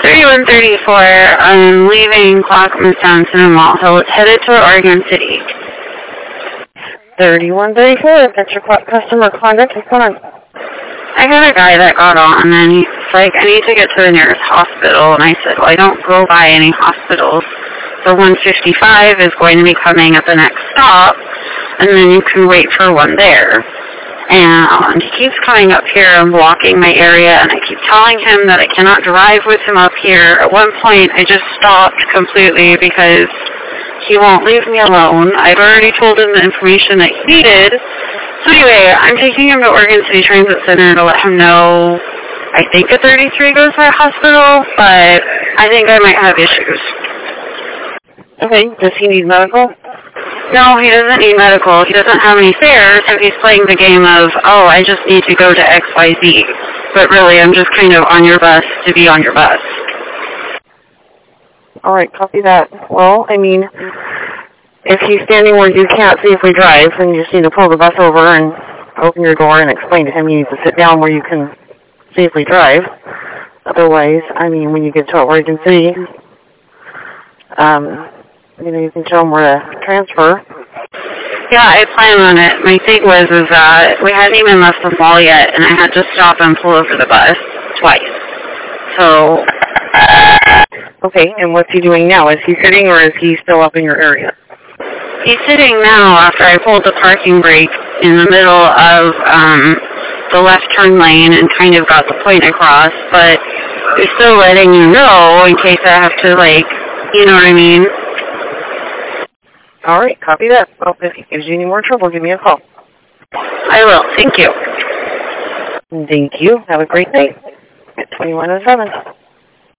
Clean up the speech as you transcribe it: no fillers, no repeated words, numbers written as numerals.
3134, I'm leaving Clackamas Cinema Mall, headed to Oregon City. 3134, that's your customer contact. What's going on? I had a guy that got on, and he's like, I need to get to the nearest hospital. And I said, well, I don't go by any hospitals. The 155 is going to be coming at the next stop, and then you can wait for one there. And he keeps coming up here and blocking my area, and I keep telling him that I cannot drive with him up here. At one point, I just stopped completely because he won't leave me alone. I've already told him the information that he needed. So anyway, I'm taking him to Oregon City Transit Center to let him know I think a 33 goes by hospital, but I think I might have issues. Okay, does he need medical? No, he doesn't need medical. He doesn't have any fares, so he's playing the game of, oh, I just need to go to XYZ. But really, I'm just kind of on your bus to be on your bus. All right, copy that. Well, I mean, if he's standing where you can't safely drive, then you just need to pull the bus over and open your door and explain to him you need to sit down where you can safely drive. Otherwise, I mean, when you get to Oregon City, you can show him where to transfer. Yeah, I plan on it. My thing was that we hadn't even left the mall yet, and I had to stop and pull over the bus twice. So... Okay, and what's he doing now? Is he sitting or is he still up in your area? He's sitting now after I pulled the parking brake in the middle of the left turn lane and kind of got the point across, but he's still letting you know in case I have to, you know what I mean? All right, copy that. Well, if he gives you any more trouble, give me a call. I will. Thank you. Thank you. Have a great night at 2107.